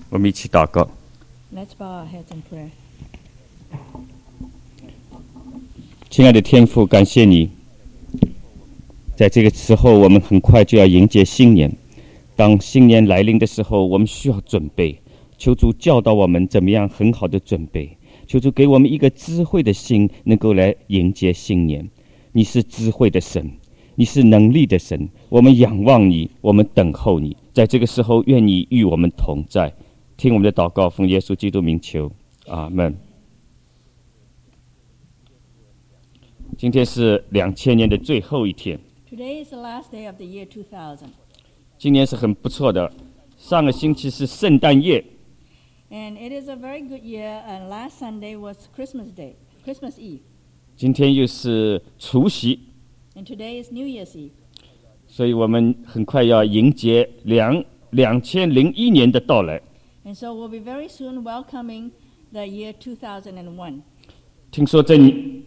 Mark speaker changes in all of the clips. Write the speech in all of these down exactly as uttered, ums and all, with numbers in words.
Speaker 1: 我们一起祷告。
Speaker 2: Let's bow our heads in prayer.
Speaker 1: 亲爱的天父，感谢你，在这个时候我们很快就要迎接新年。当新年来临的时候，我们需要准备，求主教导我们怎么样很好的准备，求主给我们一个智慧的心，能够来迎接新年。你是智慧的神，你是能力的神，我们仰望你，我们等候你。在这个时候，愿你与我们同在。听我们的祷告，奉耶稣基督名求，阿们。今天是两千年的最后一天，
Speaker 2: Today is the last day of the year two thousand.
Speaker 1: 今年是很不错的。上个星期是圣诞夜，
Speaker 2: And it is a very good year, and last Sunday was Christmas Day, Christmas Eve.
Speaker 1: 今天又是除夕，
Speaker 2: And today is New Year's Eve.
Speaker 1: 所以我们很快要迎接两两千零一年的到来。
Speaker 2: And so we'll be very soon welcoming the year two thousand one.
Speaker 1: 听说在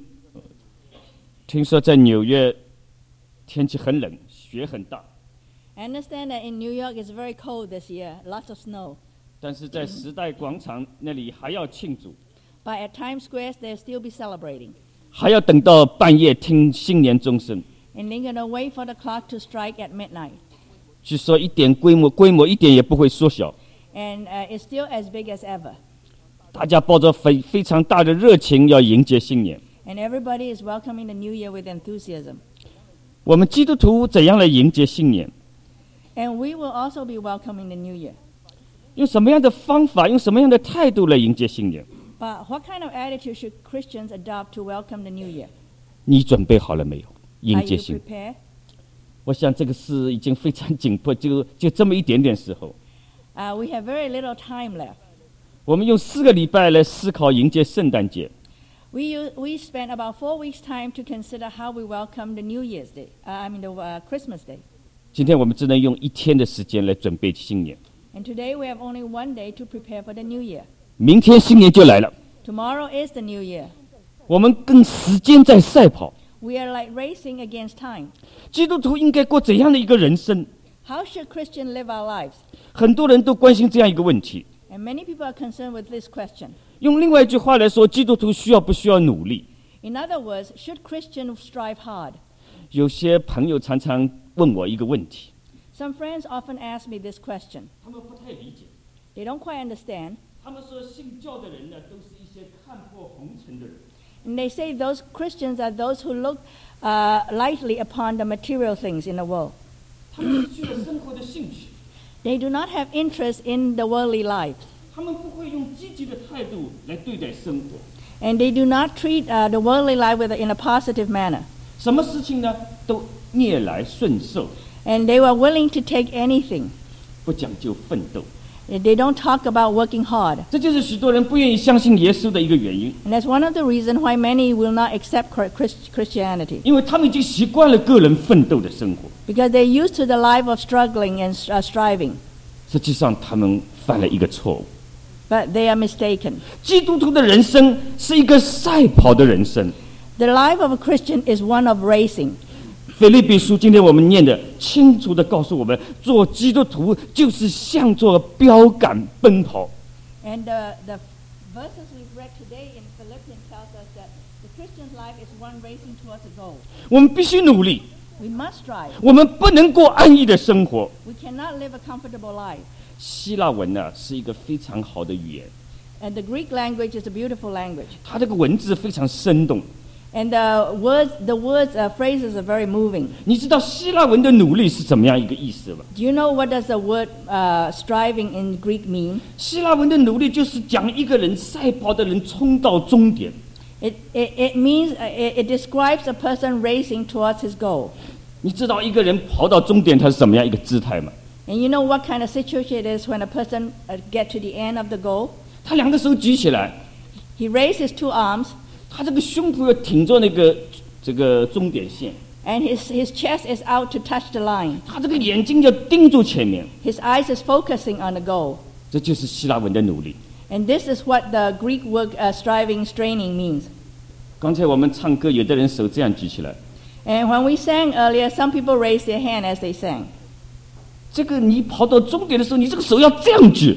Speaker 1: 听说在纽约天气很冷，雪很大，
Speaker 2: I understand that in New York it's very cold this year, lots of snow.
Speaker 1: 但是在时代广场那里还要庆祝，
Speaker 2: But at Times Square they'll still be celebrating.
Speaker 1: 还要等到半夜听新年钟声。
Speaker 2: And they're going to wait for the clock to strike at midnight.
Speaker 1: 据说一点规模规模一点也不会缩小，
Speaker 2: And uh, it's still as big as ever.
Speaker 1: 大家抱着非非常大的热情要迎接新年。
Speaker 2: And everybody is welcoming the new year with enthusiasm.
Speaker 1: 我们基督徒怎样来迎接新年？
Speaker 2: And we will also be welcoming the new year.
Speaker 1: 用什么样的方法，用什么样的态度来迎接新年？
Speaker 2: But what kind of attitude should Christians adopt to welcome the new year?
Speaker 1: 你准备好了没有？迎
Speaker 2: Are
Speaker 1: 接
Speaker 2: you
Speaker 1: 新年，
Speaker 2: prepared?
Speaker 1: 我想这个事已经非常紧迫，就就这么一点点时候，
Speaker 2: Uh, we have very little time left.
Speaker 1: 我们用四个礼拜来思考迎接圣诞节。
Speaker 2: We, u- we spent about four weeks' time to consider how we welcome the New Year's Day, uh, I mean the uh, Christmas Day.
Speaker 1: 今天我们只能用一天的时间来准备新年，
Speaker 2: And today we have only one day to prepare for the new year.
Speaker 1: 明天新年就来了，
Speaker 2: Tomorrow is the new year.
Speaker 1: 我们跟时间在赛跑。
Speaker 2: We are like racing against time.
Speaker 1: 基督徒应该过怎样的一个人生？
Speaker 2: How should Christians live our lives?
Speaker 1: 很多人都关心这样一个问题。
Speaker 2: And many people are concerned with this question.
Speaker 1: 用另外一句话来说，基督徒需要不需要努力？
Speaker 2: In other words, should Christians strive hard?
Speaker 1: 有些朋友常常问我一个问题，
Speaker 2: Some friends often ask me this question.
Speaker 1: 他们不太理解。
Speaker 2: They don't quite understand.
Speaker 1: 他们说信教的人呢，都是一些看破红尘的人。
Speaker 2: And they say those Christians are those who look uh, lightly upon the material things in the world.
Speaker 1: 他们失去了生活的兴趣，
Speaker 2: They do not have interest in the worldly life.
Speaker 1: 他们不会用积极的态度来对待生活。
Speaker 2: And they do not treat uh, the worldly life with, in a positive manner.
Speaker 1: 什么事情呢，都逆来顺受，
Speaker 2: And they were willing to take anything.
Speaker 1: 不讲究奋斗。
Speaker 2: They don't talk about working hard.
Speaker 1: 这就是许多人不愿意相信耶稣的一个原因，
Speaker 2: And that's one of the reasons why many will not accept Chris- Christianity.
Speaker 1: 因为他们已经习惯了个人奋斗的生活。
Speaker 2: Because they're used to the life of struggling and uh, striving.
Speaker 1: 实际上，他们犯了一个错误。
Speaker 2: But they are mistaken.
Speaker 1: 基督徒的人生是一个赛跑的人生。
Speaker 2: The life of a Christian is one of racing.
Speaker 1: 腓立比书今天我们念的清楚的告诉我们，做基督徒就是向着标杆奔跑。
Speaker 2: And uh, the verses we've read today in Philippians tells us that the Christian's life is one racing towards a goal.
Speaker 1: 我们必须努力，
Speaker 2: We must strive.
Speaker 1: 我们不能过安逸的生活。
Speaker 2: We cannot live a comfortable life.
Speaker 1: 希腊文呢是一个非常好的语言，
Speaker 2: And the Greek language is a beautiful language.
Speaker 1: 它这个文字非常生动。
Speaker 2: And the words, the words, uh, phrases are very moving.
Speaker 1: 你知道希腊文的努力是怎么样一个意思吗？
Speaker 2: Do you know what does the word uh, striving in Greek mean?
Speaker 1: 希腊文的努力就是讲一个人赛跑的人冲到终点。
Speaker 2: It, it, it means, uh, it, it describes a person racing towards his goal.
Speaker 1: 你知道一个人跑到终点他是什么样一个姿态吗？
Speaker 2: And you know what kind of situation it is when a person uh, get to the end of the goal?
Speaker 1: 他两个手举起来，
Speaker 2: He raised his two arms,
Speaker 1: 他这个胸脯要挺着那个这个终点线，
Speaker 2: and his, his chest is out to touch the line.
Speaker 1: 他这个眼睛要盯住前面，
Speaker 2: His eyes is focusing on the goal.
Speaker 1: 这就是希腊文的努力。
Speaker 2: And this is what the Greek word uh, striving, straining means.
Speaker 1: 刚才我们唱歌，有的人手这样举起来，
Speaker 2: And when we sang earlier, some people raised their hand as they sang.
Speaker 1: 这个你跑到终点的时候，你这个手要这样举。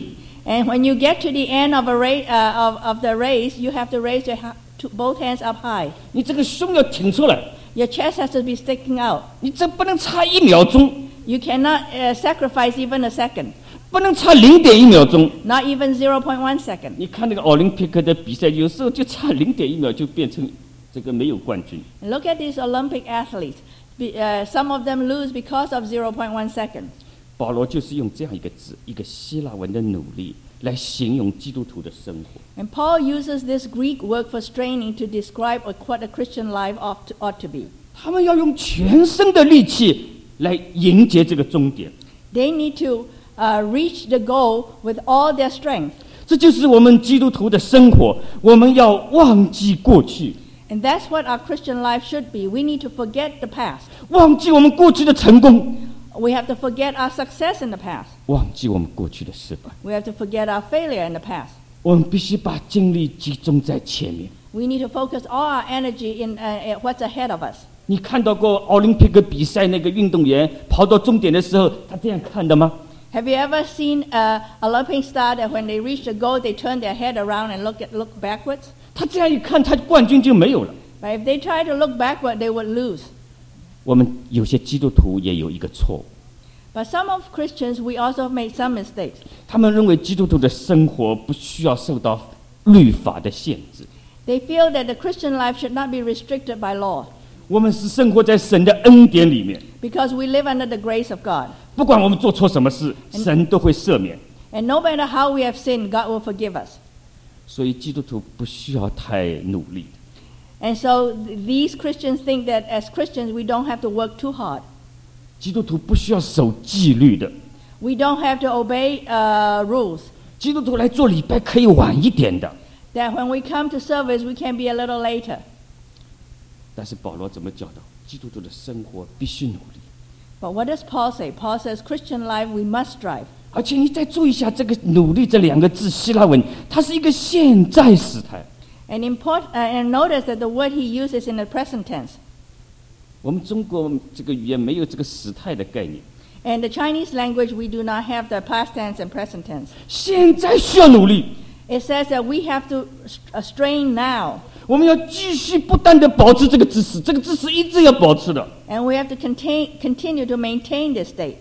Speaker 2: And when you get to the end of a race, uh, of, of the race, you have to raise your ha- to both hands up high.
Speaker 1: 你这个胸要挺出来，
Speaker 2: Your chest has to be sticking out.
Speaker 1: 你这不能差一秒钟，
Speaker 2: You cannot uh, sacrifice even a second,
Speaker 1: 不能差零点一秒钟。
Speaker 2: not even zero point one second.
Speaker 1: 你看那个奥林匹克的比赛，有时候就差零点一秒就变成这个没有冠军。
Speaker 2: Look at these Olympic athletes. Be, uh, some of them lose because of zero point one second.
Speaker 1: 保罗就是用这样一个字，一个希腊文的努力，来形容基督徒的生活。
Speaker 2: And Paul uses this Greek word for straining to describe what a Christian life ought to, ought to be.
Speaker 1: 他们要用全身的力气来迎接这个终点。
Speaker 2: They need to uh, reach the goal with all their strength.
Speaker 1: 这就是我们基督徒的生活，我们要忘记过去，
Speaker 2: And that's what our Christian life should be. We need to forget the past.
Speaker 1: 忘记我们过去的成功，
Speaker 2: We have to forget our success in the past.
Speaker 1: 忘记我们过去的失败。
Speaker 2: We have to forget our failure in the past.
Speaker 1: 我们必须把精力集中在前面。
Speaker 2: We need to focus all our energy in uh, what's ahead of us.
Speaker 1: 你看到过奥林匹克比赛那个运动员跑到终点的时候，他这样看的吗？
Speaker 2: Have you ever seen an Olympic star that when they reach the goal, they turn their head around and look at, look backwards?
Speaker 1: 他这样一看，他冠军就没有了。
Speaker 2: But if they try to look backward, they would lose.
Speaker 1: 我们有些基督徒也有一个错误，
Speaker 2: But some of Christians, we also made some mistakes.
Speaker 1: 他们认为基督徒的生活不需要受到律法的限制。
Speaker 2: They feel that the Christian life should not be restricted by law
Speaker 1: 我们是生活在神的恩典里面，
Speaker 2: because we live under the grace of God.
Speaker 1: 不管我们做错什么事，神都会赦免。
Speaker 2: And no matter how we have sinned, God will forgive us.
Speaker 1: 所以基督徒不需要太努力。
Speaker 2: And so th- these Christians think that as Christians, we don't have to work too hard.
Speaker 1: 基督徒不需要守纪律的，
Speaker 2: We don't have to obey uh, rules.
Speaker 1: 基督徒来做礼拜可以晚一点的。
Speaker 2: That when we come to service, we can be a little later.
Speaker 1: 但是保罗怎么教导？基督徒的生活必须努力。
Speaker 2: But what does Paul say? Paul says Christian life, we must strive.
Speaker 1: 而且你再注意一下这个“努力”这两个字，希腊文它是一个现在时态。
Speaker 2: And, import, uh, and notice that the word he uses in the present tense.
Speaker 1: 我们中国这个语言没有这个时态的概念。
Speaker 2: In the Chinese language, we do not have the past tense and present tense.
Speaker 1: 现在需要努力，
Speaker 2: It says that we have to st- uh, strain now.
Speaker 1: 我们要继续不断的保持这个姿势，这个姿势一直要保持的。
Speaker 2: And we have to contain, continue to maintain this state.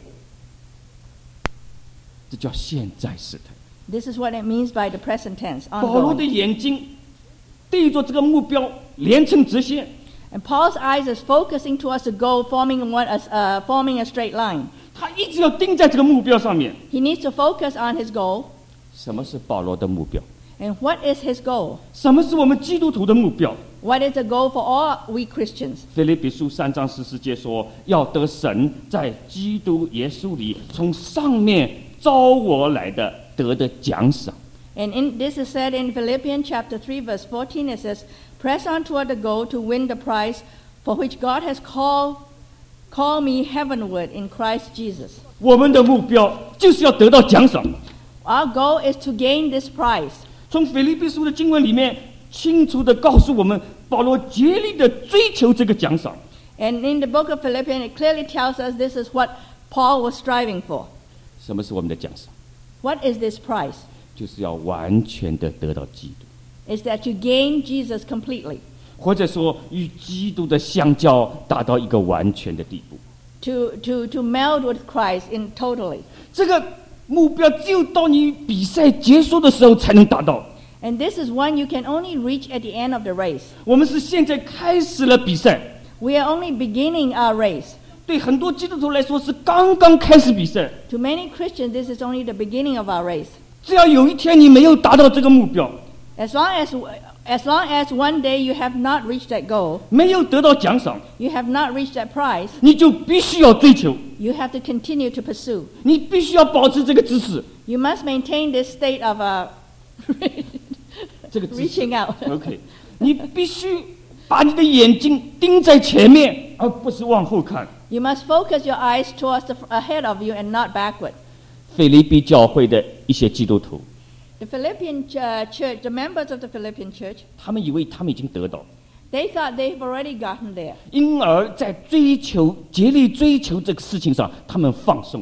Speaker 1: 这叫现在时态。
Speaker 2: This is what it means by the present tense.
Speaker 1: 保罗的
Speaker 2: Ongoing.
Speaker 1: 眼睛对着这个目标连成直线，
Speaker 2: And Paul's eyes is focusing towards the goal, forming one, uh, forming a straight line.
Speaker 1: 他一直要盯在这个目标上面。
Speaker 2: He needs to focus on his goal.
Speaker 1: 什么是保罗的目标？
Speaker 2: And what is his goal?
Speaker 1: 什么是我们基督徒的目标？
Speaker 2: What is the goal for all we Christians?
Speaker 1: 腓立比书三章十四节说：“要得神在基督耶稣里从上面招我来的得的奖赏。”
Speaker 2: And in, this is said in Philippians chapter three, verse fourteen. It says, "Press on toward the goal to win the prize for which God has called, called me heavenward in Christ Jesus."
Speaker 1: 我们的目标就是要得到奖赏。
Speaker 2: Our goal is to gain this prize.
Speaker 1: 从腓立比书的经文里面清楚地告诉我们，保罗竭力地追求这个奖赏。
Speaker 2: And in the book of Philippians, it clearly tells us this is what Paul was striving for.
Speaker 1: 什么是我们的奖赏？
Speaker 2: What is this prize?
Speaker 1: 就是要完全地得到基督，
Speaker 2: Is that to gain Jesus completely,
Speaker 1: 或者说与基督的相交，达到一个完全的地步。
Speaker 2: to, to, to meld with Christ in totally.
Speaker 1: 这个目标只有到你比赛结束的时候才能达到。
Speaker 2: And this is one you can only reach at the end of the race.
Speaker 1: 我们是现在开始了比赛，
Speaker 2: We are only beginning our race.
Speaker 1: 对很多基督徒来说是刚刚开始比赛。
Speaker 2: To many Christians, this is only the beginning of our race.
Speaker 1: 只要有一天你没有达到这个目标，
Speaker 2: As long as, as long as one day you have not reached that goal,
Speaker 1: 没有得到奖赏，
Speaker 2: you have not reached that prize,
Speaker 1: 你就必须要追求，
Speaker 2: you have to continue to pursue.
Speaker 1: 你必须要保持这个姿势，
Speaker 2: You must maintain this state of uh,
Speaker 1: 这个姿势。
Speaker 2: reaching out.
Speaker 1: OK， 你必须把你的眼睛盯在前面，而不是往后看。
Speaker 2: You must focus your eyes towards the, ahead of you and not backward.
Speaker 1: 腓立比教会的一些基督徒，
Speaker 2: The Philippian uh, church, the members of the Philippian church,
Speaker 1: 他们以为他们已经得到，
Speaker 2: they thought they've already gotten there.
Speaker 1: 因而在追求竭力追求这个事情上，他们放松了。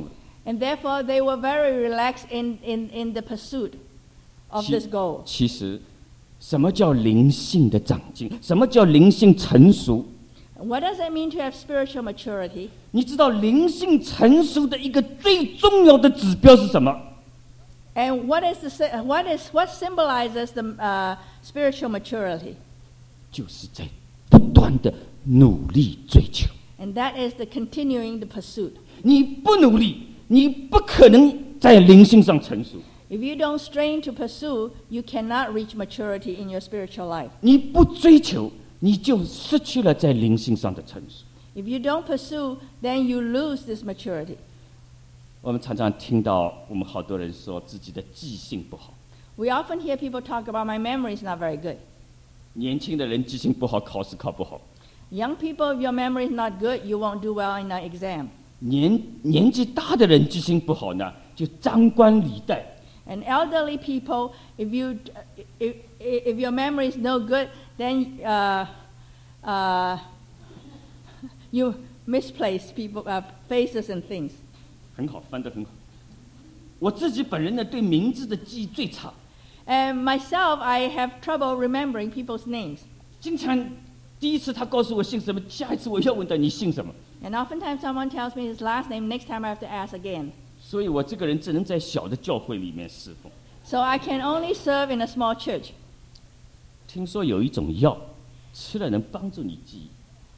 Speaker 2: And therefore, they were very relaxed in, in, in the pursuit of
Speaker 1: 其
Speaker 2: this goal.
Speaker 1: 其实，什么叫灵性的长进？什么叫灵性成熟？
Speaker 2: What does it mean to have spiritual maturity?
Speaker 1: 你知道灵性成熟的一个最重要的指标是什么？
Speaker 2: And what is the sy- what is what symbolizes the uh, spiritual maturity?
Speaker 1: 就是在不断的努力追求。
Speaker 2: And that is the continuing the pursuit.
Speaker 1: 你不努力，你不可能在灵性上成熟；
Speaker 2: If you don't strain to pursue, you cannot reach maturity in your spiritual life.
Speaker 1: 你不追求，你就失去了在灵性上的成熟。
Speaker 2: If you don't pursue, then you lose this maturity.
Speaker 1: 我们常常听到我们好多人说自己的记性不好，
Speaker 2: We often hear people talk about my memory is not very good.
Speaker 1: 年轻的人记性不好，考试考不好；
Speaker 2: Young people, if your memory is not good, you won't do well in an exam.
Speaker 1: 年年纪大的人记性不好呢，就张冠李戴。
Speaker 2: And elderly people, if you if, if your memory is no good, then uh, uh, you misplace people uh, faces and things.
Speaker 1: 很好，翻得很好。我自己本人呢，对名字的记忆最差，
Speaker 2: And myself, I have trouble remembering people's names.
Speaker 1: 经常第一次他告诉我姓什么，下一次我要问他你姓什么。
Speaker 2: And oftentimes someone tells me his last name, next time I have to ask again.
Speaker 1: 所以我这个人只能在小的教会里面侍奉。
Speaker 2: So I can only serve in a small church.
Speaker 1: 听说有一种药，吃了能帮助你记忆，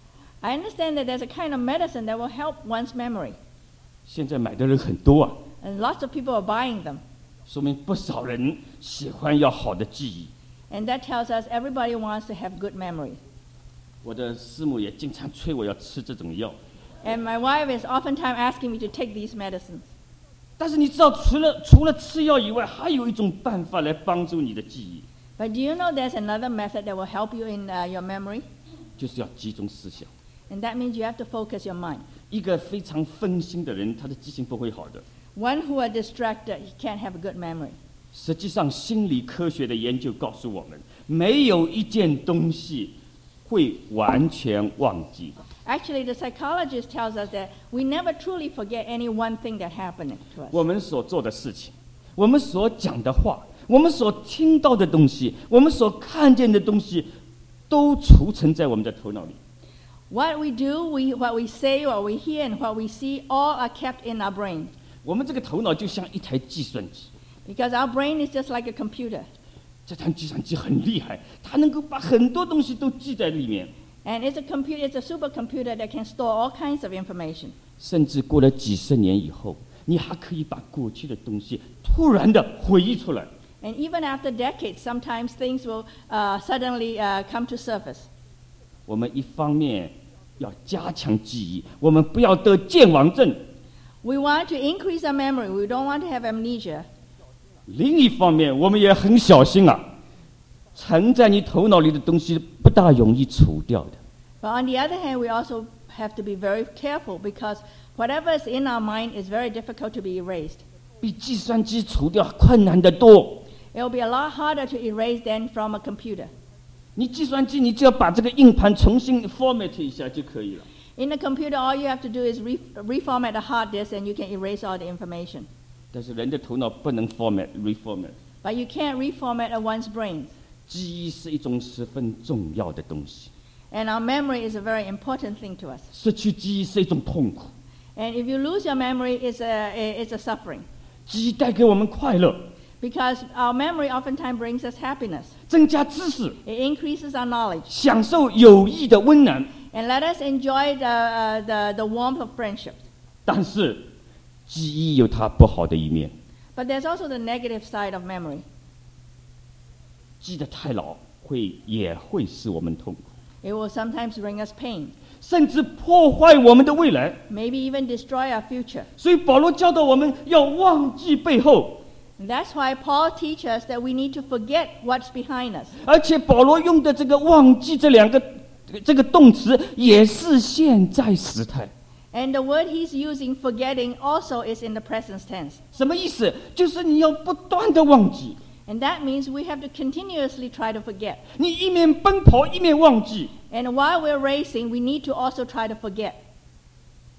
Speaker 2: I understand that there's a kind of medicine that will help one's memory.
Speaker 1: 现在买的人很多啊，
Speaker 2: And lots of people are buying them.
Speaker 1: 说明不少人喜欢要好的记忆。
Speaker 2: And that tells us everybody wants to have good memory.
Speaker 1: 我的师母也经常催我要吃这种药，
Speaker 2: And my wife is oftentimes asking me to take these medicines.
Speaker 1: 但是你知道，除了除了吃药以外，还有一种办法来帮助你的记忆，
Speaker 2: But do you know there's another method that will help you in uh, your memory?
Speaker 1: 就是要集中思想。
Speaker 2: And that means you have to focus your mind.
Speaker 1: 一个非常分心的人，他的记性不会好的。
Speaker 2: One who are distracted, he can't have a good memory.
Speaker 1: 实际上，心理科学的研究告诉我们，没有一件东西会完全忘记。
Speaker 2: Actually, the psychologist tells us that we never truly forget any one thing that happened to us.
Speaker 1: 我们所做的事情，我们所讲的话，我们所听到的东西，我们所看见的东西，都储存在我们的头脑里。
Speaker 2: What we do, we, what we say, what we hear, and what we see, all are kept in our brain.
Speaker 1: 我们这个头脑就像一台计算机，
Speaker 2: Because our brain is just like a computer.
Speaker 1: 这台计算机很厉害，它能够把很多东西都记在里面。
Speaker 2: And it's a computer, it's a supercomputer that can store all kinds of information.
Speaker 1: 甚至过了几十年以后，你还可以把过去的东西突然的回忆出来。
Speaker 2: And even after decades, sometimes things will uh, suddenly uh, come to surface.
Speaker 1: 我们一方面要加强记忆，我们不要得健忘症；
Speaker 2: We want to increase our memory. We don't want to have amnesia.
Speaker 1: 另一方面，我们也很小心啊，沉在你头脑里的东西不大容易除掉的。
Speaker 2: But on the other hand, we also have to be very careful because whatever is in our mind is very difficult to be erased.
Speaker 1: 比计算机除掉困难得多。
Speaker 2: It will be a lot harder to erase than from a computer.
Speaker 1: 你计算机，你只要把这个硬盘重新 format 一下就可以了。
Speaker 2: In a computer, all you have to do is re- reformat a hard disk and you can erase all the information.
Speaker 1: 但是人的头脑不能 format reformat。
Speaker 2: But you can't reformat one's brain.
Speaker 1: 记忆是一种十分重要的东西，
Speaker 2: And our memory is a very important thing to us.
Speaker 1: 失去记忆是一种痛苦。
Speaker 2: And if you lose your memory, it's a, it's a suffering.
Speaker 1: 记忆带给我们快乐，
Speaker 2: Because our memory oftentimes brings us happiness.
Speaker 1: 增加知识，
Speaker 2: It increases our knowledge.
Speaker 1: 享受友谊的温暖。
Speaker 2: And let us enjoy the, uh, the, the warmth of friendship.
Speaker 1: 但是，记忆有它不好的一面，
Speaker 2: But there's also the negative side of memory.
Speaker 1: 记得太牢会也会使我们痛苦，
Speaker 2: It will sometimes bring us pain,
Speaker 1: 甚至破坏我们的未来。
Speaker 2: maybe even destroy our future.
Speaker 1: 所以保罗教导我们要忘记背后，
Speaker 2: And that's why Paul teaches us that we need to forget what's behind us.
Speaker 1: 而且保罗用的这个“忘记”这两个这个动词也是现在时态。
Speaker 2: And the word he's using, forgetting, also is in the present tense.
Speaker 1: 什么意思？就是你要不断的忘记，
Speaker 2: And that means we have to continuously try to forget.
Speaker 1: 你一面奔跑一面忘记，
Speaker 2: And while we're racing, we need to also try to forget.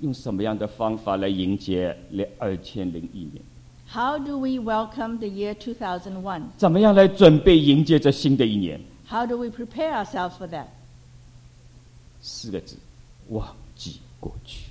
Speaker 1: 用什么样的方法来迎接二千零一年？
Speaker 2: How do we welcome the year two thousand one?
Speaker 1: 怎么样来准备迎接这新的一年？
Speaker 2: How do we prepare ourselves for that?
Speaker 1: 四个字：忘记过去。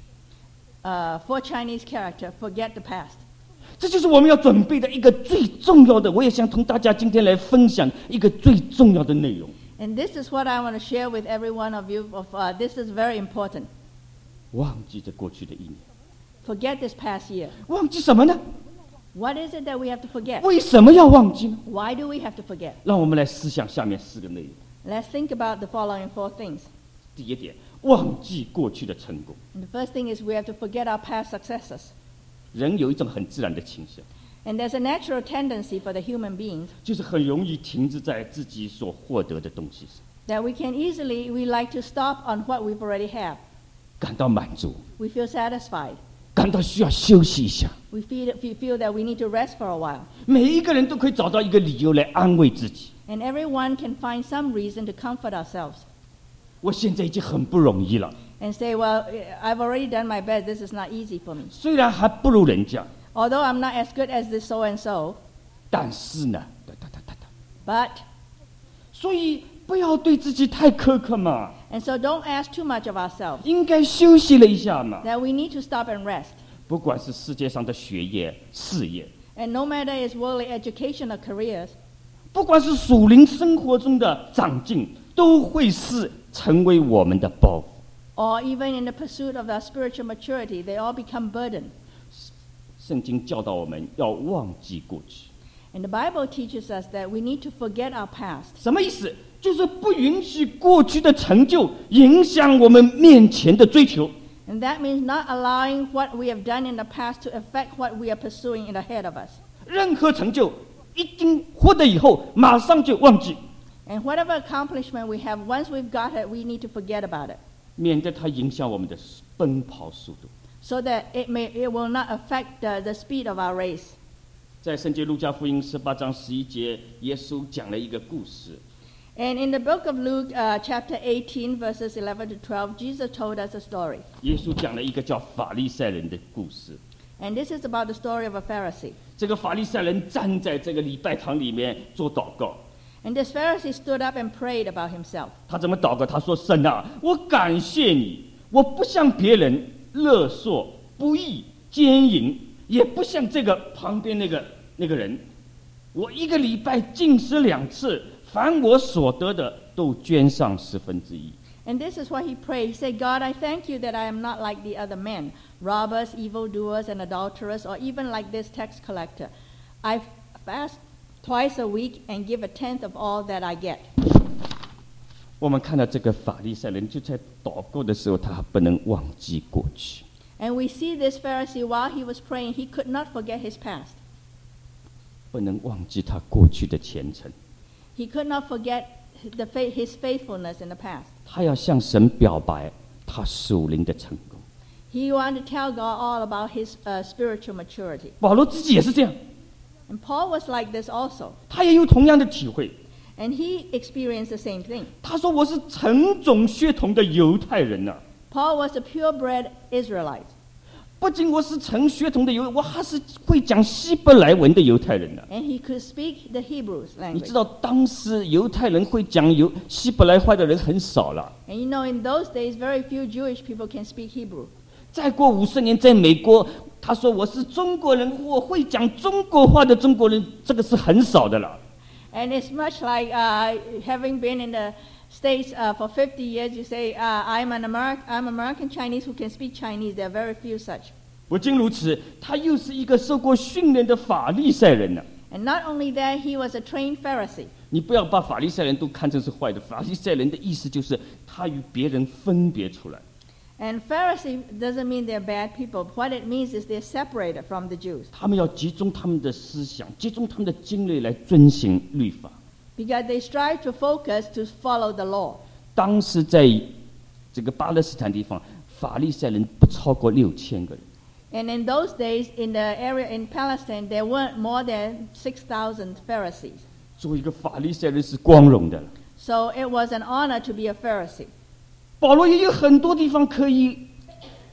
Speaker 2: Uh, for Chinese character, forget the past.
Speaker 1: 这就是我们要准备的一个最重要的。我也想同大家今天来分享一个最重要的内容。
Speaker 2: And this is what I want to share with every one of you. Of, uh, this is very important.
Speaker 1: 忘记这过去的一年，
Speaker 2: Forget this past year.
Speaker 1: 忘记什么呢？
Speaker 2: What is it that we have to forget?
Speaker 1: 为什么要忘记呢？
Speaker 2: Why do we have to forget?
Speaker 1: 让我们来思想下面四个内容。
Speaker 2: Let's think about the following four things.
Speaker 1: 第一点，忘记过去的成功。
Speaker 2: And the first thing is we have to forget our past successes.
Speaker 1: 人有一种很自然的倾向，
Speaker 2: And there's a natural tendency for the human beings
Speaker 1: 就是很容易停滞在自己所获得的东西上，
Speaker 2: that we can easily, we like to stop on what we've already have.
Speaker 1: 感到满足，
Speaker 2: We feel satisfied.
Speaker 1: 感到需要休息一下。
Speaker 2: We feel, we feel that we need to rest for a while.
Speaker 1: 每一个人都可以找到一个理由来安慰自己。
Speaker 2: And everyone can find some reason to comfort ourselves
Speaker 1: 我现在已经很不容易了，
Speaker 2: and say, well, I've already done my best. This is not easy for me.
Speaker 1: 虽然还不如人家，
Speaker 2: Although I'm not as good as this so-and-so,
Speaker 1: 但是呢，哒哒哒哒哒，
Speaker 2: but,
Speaker 1: 所以不要对自己太苛刻嘛，
Speaker 2: and so don't ask too much of ourselves,
Speaker 1: 应该休息了一下嘛。
Speaker 2: that we need to stop and rest.
Speaker 1: 不管是世界上的学业、事业，
Speaker 2: And no matter it's worldly education or careers,
Speaker 1: 不管是属灵生活中的长进，都会是成为我们的包袱。
Speaker 2: or even in the pursuit of our spiritual maturity, they all become burden.
Speaker 1: 圣经教导我们要忘记过去，
Speaker 2: And the Bible teaches us that we need to forget our past.
Speaker 1: 什么意思？就是不允许过去的成就影响我们面前的追求。
Speaker 2: And that means not allowing what we have done in the past to affect what we are pursuing in ahead of us.
Speaker 1: 任何成就一经获得以后，马上就忘记，
Speaker 2: And whatever accomplishment we have, once we've got it, we need to forget about it,
Speaker 1: 免得它影响我们的奔跑速度。
Speaker 2: so that it may it will not affect the, the speed of our race.
Speaker 1: 在圣经路加福音十八章十一节，耶稣讲了一个故事。
Speaker 2: And in the book of Luke, uh, chapter eighteen, verses eleven to twelve, Jesus told us a story.
Speaker 1: 耶稣讲了一个叫法利赛人的故事。
Speaker 2: And this is about the story of a Pharisee.
Speaker 1: 这个法利赛人站在这个礼拜堂里面做祷告。
Speaker 2: And this Pharisee stood up and prayed about himself.
Speaker 1: 他怎么祷告？他说：“神啊，我感谢你，我不像别人勒索、不义、奸淫，也不像这个旁边那个那个人。我一个礼拜禁食两次，凡我所得的都捐上十分之一。”
Speaker 2: And this is what he prayed. He said, God, I thank you that I am not like the other men, robbers, evildoers, and adulterers, or even like this tax collector. I fast twice a week and give a tenth of all that I get.
Speaker 1: 我们看到这个法利赛人就在祷告的时候，他不能忘记过去，
Speaker 2: And we see this Pharisee, while he was praying, he could not forget his past.
Speaker 1: 不能忘记他过去的前程。
Speaker 2: He could not forget the, fa- his faithfulness in the past.
Speaker 1: 他要向神表白他属灵的成功。
Speaker 2: He wanted to tell God all about his uh, spiritual maturity.
Speaker 1: 保罗自己也是这样，
Speaker 2: And Paul was like this also.
Speaker 1: 他也有同样的体会。
Speaker 2: And he experienced the same thing.
Speaker 1: 他说：“我是纯种血统的犹太人呐、啊，
Speaker 2: Paul was a purebred Israelite.
Speaker 1: 不仅我是纯血统的犹，我还是会讲希伯来文的犹太人呐、啊。
Speaker 2: And he could speak the Hebrew
Speaker 1: 你
Speaker 2: language.
Speaker 1: 知道当时犹太人会讲犹希伯来话的人很少了。
Speaker 2: And you know, in those days, very few Jewish people can speak Hebrew.
Speaker 1: 再过五十年，在美国，他说我是中国人，我会讲中国话的中国人，这个是很少的了。
Speaker 2: And it's much like uh, having been in the States uh, for fifty years, you say, uh, I'm an Ameri- I'm American Chinese who can speak Chinese. There are very few such.
Speaker 1: 不仅如此，他又是一个受过训练的法利赛人呢、啊。
Speaker 2: And not only that, he was a trained Pharisee.
Speaker 1: 你不要把法利赛人都看成是坏的，法利赛人的意思就是他与别人分别出来。
Speaker 2: And Pharisee doesn't mean they're bad people. What it means is they're separated from the Jews.
Speaker 1: 他们要集中他们的思想，集中他们的精力来遵行律法。
Speaker 2: Because they strive to focus to follow the law.
Speaker 1: 当时在这个巴勒斯坦地方，法利赛人不超过六千个人。
Speaker 2: And in those days, in the area in Palestine, there weren't more than six thousand Pharisees.
Speaker 1: 做一个法利赛人是光荣的了。
Speaker 2: So it was an honor to be a Pharisee.
Speaker 1: 保罗也有很多地方可以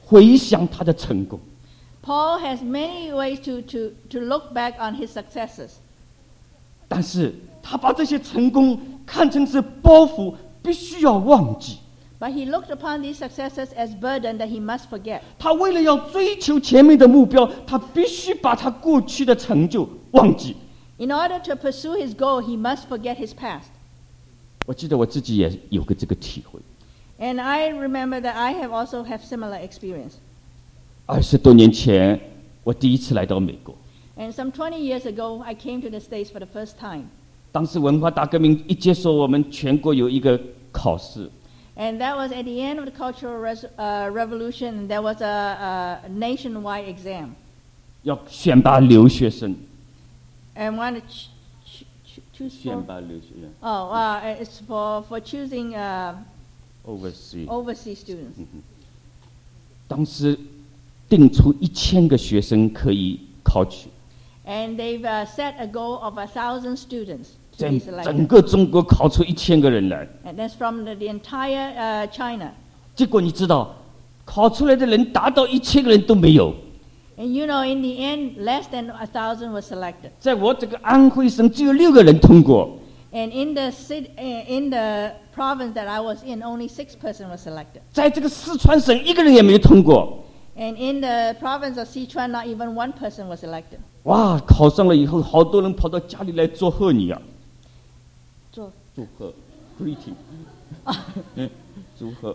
Speaker 1: 回想他的成功。
Speaker 2: Paul has many ways to, to, to look back on his successes.
Speaker 1: 但是他把这些成功看成是包袱，必须要忘记。
Speaker 2: But he looked upon these successes as burden that he must forget.
Speaker 1: 他为了要追求前面的目标，他必须把他过去的成就忘记。
Speaker 2: In order to pursue his goal, he must forget his past.
Speaker 1: 我记得我自己也有个这个体会。
Speaker 2: And I remember that I have also have similar experience.
Speaker 1: 二十多年前，我第一次来到美国。
Speaker 2: And some twenty years ago, I came to the States for the first time.
Speaker 1: 当时文化大革命一结束，我们全国有一个考试。
Speaker 2: And that was at the end of the Cultural res, uh, Revolution. And there was a, a nationwide exam.
Speaker 1: 要选拔留学生。
Speaker 2: And want to ch- ch- ch- choose
Speaker 1: 选
Speaker 2: for?
Speaker 1: 拔留学生。
Speaker 2: Oh, uh, it's for, for choosing uh,
Speaker 1: overseas
Speaker 2: overseas students.
Speaker 1: 当时定出一千个学生可以考取。
Speaker 2: And they've uh, set a goal of a thousand students to
Speaker 1: 整
Speaker 2: be
Speaker 1: 整
Speaker 2: selected.
Speaker 1: 个中国考出一千个人来。
Speaker 2: And that's from the, the entire uh, China.
Speaker 1: 结果你知道，考出来的人达到一千个人都没有。
Speaker 2: And you know, in the end, less than a thousand were selected.
Speaker 1: 在我这个安徽省，只有六个人通过。
Speaker 2: And in the city, in the province that I was in, only six person were selected.
Speaker 1: 在这个四川省，一个人也没有通过。
Speaker 2: And in the province of Sichuan, not even one person was elected.
Speaker 1: 哇，考上了以后，好多人跑到家里来祝贺你啊！
Speaker 2: 祝
Speaker 1: 祝贺 ，greeting， 祝贺。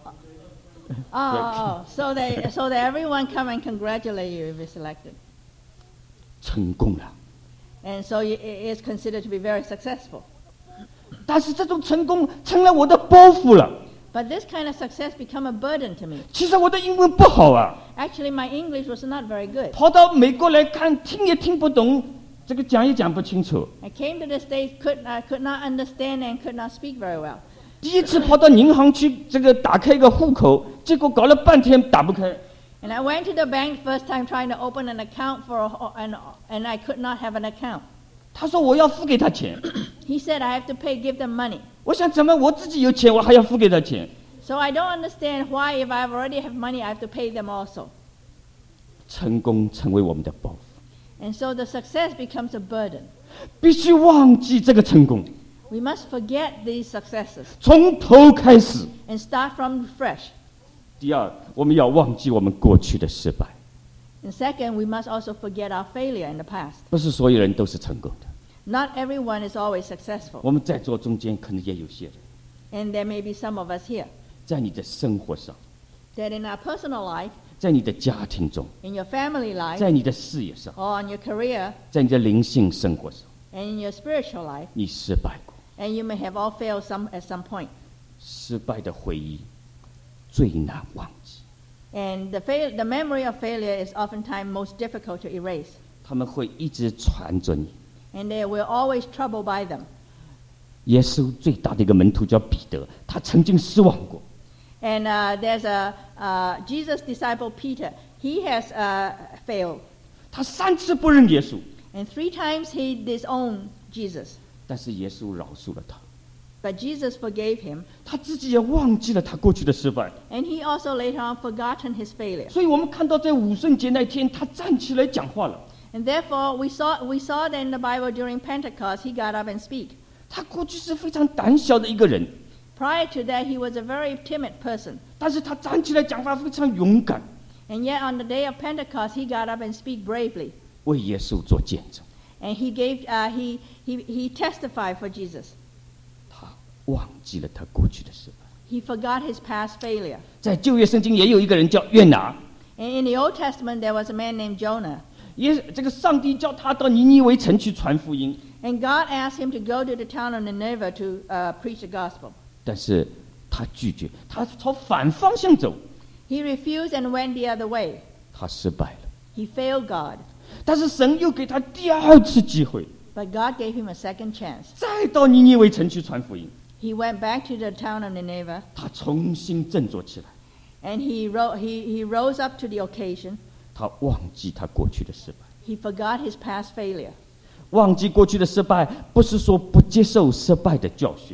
Speaker 2: Oh, oh, oh. So they, so that everyone come and congratulate you if you're selected.
Speaker 1: 成功了。
Speaker 2: And so it is considered to be very successful.
Speaker 1: 但是这种成功成了我的包袱了。
Speaker 2: But this kind of success become a burden to me.
Speaker 1: 其实我的英文不好啊，
Speaker 2: Actually, my English was not very good.
Speaker 1: 跑到美国来看，听也听不懂，这个讲也讲不清楚。
Speaker 2: I came to the States, could, uh, could not understand and could not speak very well.
Speaker 1: 第一次跑到银行去，这个打开一个户口，结果搞了半天打不开。
Speaker 2: And I went to the bank first time trying to open an account for a, and, and I could not have an account.
Speaker 1: 他说我要付给他钱，
Speaker 2: He said I have to pay, give them money.
Speaker 1: 我想怎么我自己有钱，我还要付给他钱？
Speaker 2: So I don't understand why if I already have money, I have to pay them also.
Speaker 1: 成功成为我们的包袱，
Speaker 2: And so the success becomes a burden.
Speaker 1: 必须忘记这个成功，
Speaker 2: We must forget these successes
Speaker 1: 从头开始。
Speaker 2: and start from fresh.
Speaker 1: 第二，我们要忘记我们过去的失败。
Speaker 2: And second, we must also forget our failure in the past.
Speaker 1: 不是所有人都是成功的，
Speaker 2: Not everyone is always successful.
Speaker 1: 我们在座中间可能也有些人，
Speaker 2: And there may be some of us here
Speaker 1: 在你的生活上，
Speaker 2: that in our personal life,
Speaker 1: 在你的家庭中，
Speaker 2: in your family life,
Speaker 1: 在你的事业上，
Speaker 2: or on your career,
Speaker 1: 在你的灵性生活上，
Speaker 2: and in your spiritual life,
Speaker 1: 你失败过。
Speaker 2: and you may have all failed some at some point.
Speaker 1: 失败的回忆最难忘记，
Speaker 2: And the, fail, the memory of failure is oftentimes most difficult to erase.
Speaker 1: 他们会一直缠着你。
Speaker 2: And they will always troubled by them.
Speaker 1: 耶稣最大的一个门徒叫彼得，他曾经失望过。
Speaker 2: And uh, there's a uh, Jesus' disciple Peter. He has uh, failed.
Speaker 1: 他三次不认耶稣，
Speaker 2: And three times he disowned Jesus.
Speaker 1: 但是耶稣饶恕了他，
Speaker 2: But Jesus forgave him.
Speaker 1: 他自己也忘记了他过去的失败。
Speaker 2: And he also later on forgotten his failure.
Speaker 1: 所以我们看到在五圣节那天，他站起来讲话了。
Speaker 2: And therefore, we saw, we saw that in the Bible during Pentecost, he got up and speak.
Speaker 1: 他过去是非常胆小的一个人，
Speaker 2: Prior to that, he was a very timid person.
Speaker 1: 但是他站起来讲话非常勇敢，
Speaker 2: And yet on the day of Pentecost, he got up and speak bravely.
Speaker 1: 为耶稣做见证。
Speaker 2: And he gave, uh, he, he, he testified for Jesus.
Speaker 1: 他忘记了他过去的失败。
Speaker 2: He forgot his past failure.
Speaker 1: 在旧约圣经也有一个人叫约拿，
Speaker 2: And in the Old Testament, there was a man named Jonah.
Speaker 1: 也这个上帝叫他到尼尼微城去传福音，
Speaker 2: And God asked him to go to the town of Nineveh to uh, preach the gospel.
Speaker 1: 但是他拒绝，他朝反方向走，
Speaker 2: He refused and went the other way.
Speaker 1: 他失败了。
Speaker 2: He failed God.
Speaker 1: 但是神又给他第二次机会，
Speaker 2: But God gave him a second chance.
Speaker 1: 再到尼尼微城去传福音，
Speaker 2: He went back to the town of Nineveh,
Speaker 1: 他重新振作起来，
Speaker 2: and he, ro- he, he rose up to the occasion.
Speaker 1: 他忘记他过去的失败。
Speaker 2: He forgot his past failure.
Speaker 1: 忘记过去的失败，不是说不接受失败的教训，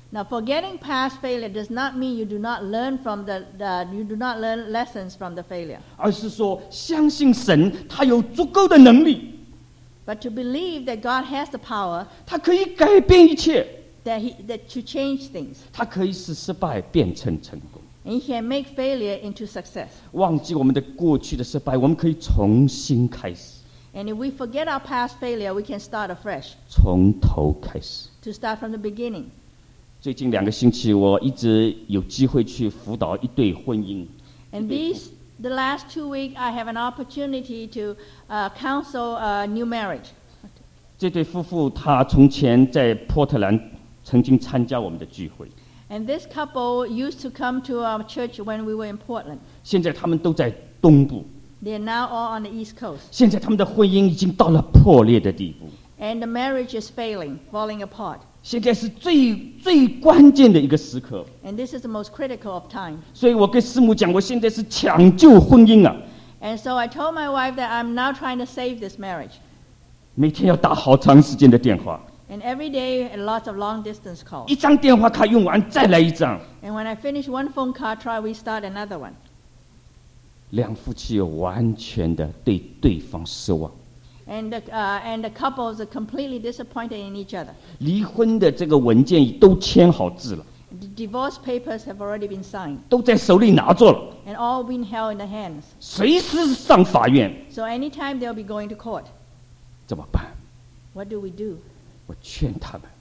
Speaker 2: Now, forgetting past failure does not mean you do not learn from the, the you do not learn lessons from the failure.
Speaker 1: 而是说相信神，他有足够的能力，
Speaker 2: But to believe that God has the power
Speaker 1: 他可以改变一切，
Speaker 2: that he that to change things,
Speaker 1: 他可以使失败变成成功。
Speaker 2: and He can make failure into success.
Speaker 1: 忘记我们的过去的失败，我们可以重新开始，
Speaker 2: And if we forget our past failure, we can start afresh,
Speaker 1: 从头开始。
Speaker 2: to start from the beginning.
Speaker 1: 最近两个星期，我一直有机会去辅导一对婚姻。
Speaker 2: And these the last two weeks, I have an opportunity to uh, counsel a new marriage.
Speaker 1: 这对夫妇他从前在波特兰曾经参加我们的聚会，
Speaker 2: And this couple used to come to our church when we were in Portland.
Speaker 1: 现在他们都在东部，
Speaker 2: They are now all on the East Coast.
Speaker 1: 现在他们的婚姻已经到了破裂的地步。
Speaker 2: And the marriage is failing, falling apart.
Speaker 1: 现在是最最关键的一个时刻，
Speaker 2: And this is the most critical of time.
Speaker 1: 所以我跟师母讲，我现在是抢救婚姻啊，
Speaker 2: And so I told my wife that I'm now trying to save this marriage.
Speaker 1: 每天要打好长时间的电话，
Speaker 2: And every day, lots of long distance calls.
Speaker 1: 一张电话卡用完再来一张，
Speaker 2: And when I finish one phone call, try restart another one.
Speaker 1: 两夫妻有完全的对对方失望，
Speaker 2: And the, uh, and the couples are completely disappointed in each other.
Speaker 1: 离婚的这个文件都签好字了，
Speaker 2: The divorce papers have already been signed
Speaker 1: 都在手里拿着了，
Speaker 2: and all been held in the hands.
Speaker 1: 随时上法院，
Speaker 2: So anytime they'll be going to court.
Speaker 1: 怎么办？
Speaker 2: What do we do?
Speaker 1: 我劝他们，